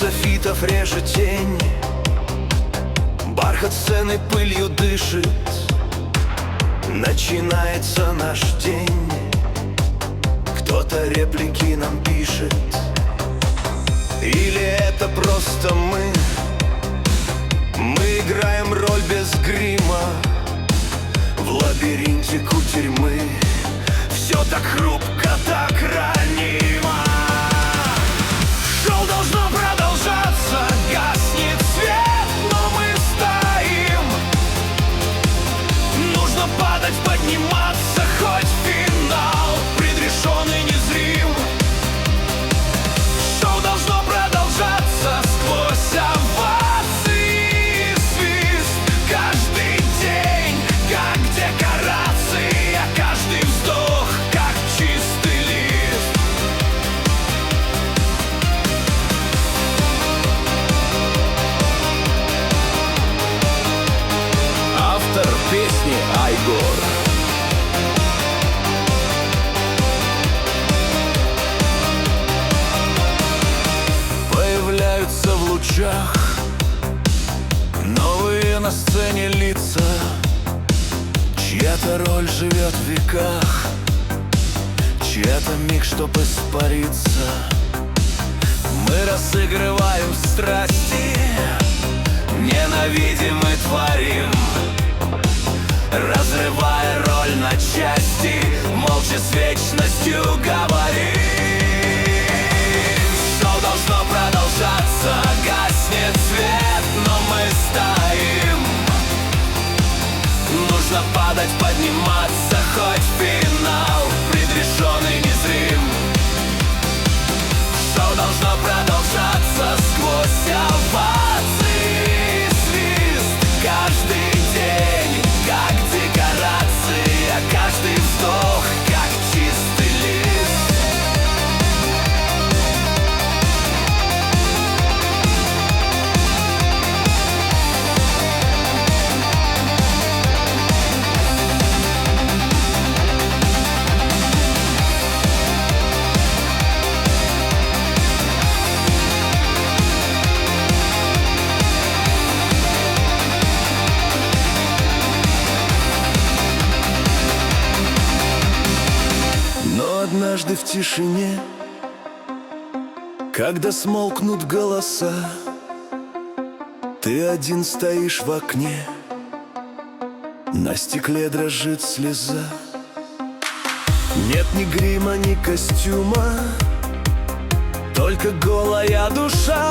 софитов режет тень, бархат сцены пылью дышит. Начинается наш день. Кто-то реплики нам пишет. Или это просто мы? Мы играем роль без грима в лабиринте кутерьмы. Все так хрупко, так ранимо. Шоу должно продолжаться, гаснет свет, но мы стоим. Нужно падать, подниматься, хоть финал предрешен и незрим. Шоу должно продолжаться сквозь овации и свист. Каждый день, как декорация, каждый вздох, как чистый лист. Автор песни Айгор. Появляются в лучах новые на сцене лица. Чья-то роль живет в веках, чья-то миг, чтоб испариться. Мы разыгрываем страсти, ненавидим и творим, разрывая роль на части, молча с вечностью говорим. Шоу должно продолжаться, гаснет свет, но мы стоим. Нужно падать, подниматься, хоть финал предрешен и незрим. Шоу должно продолжаться сквозь овации и свист. Каждый день, как декорация, каждый вздох, как чистый лист. Но однажды в тишине, когда смолкнут голоса, ты один стоишь в окне, на стекле дрожит слеза. Нет ни грима, ни костюма, только голая душа.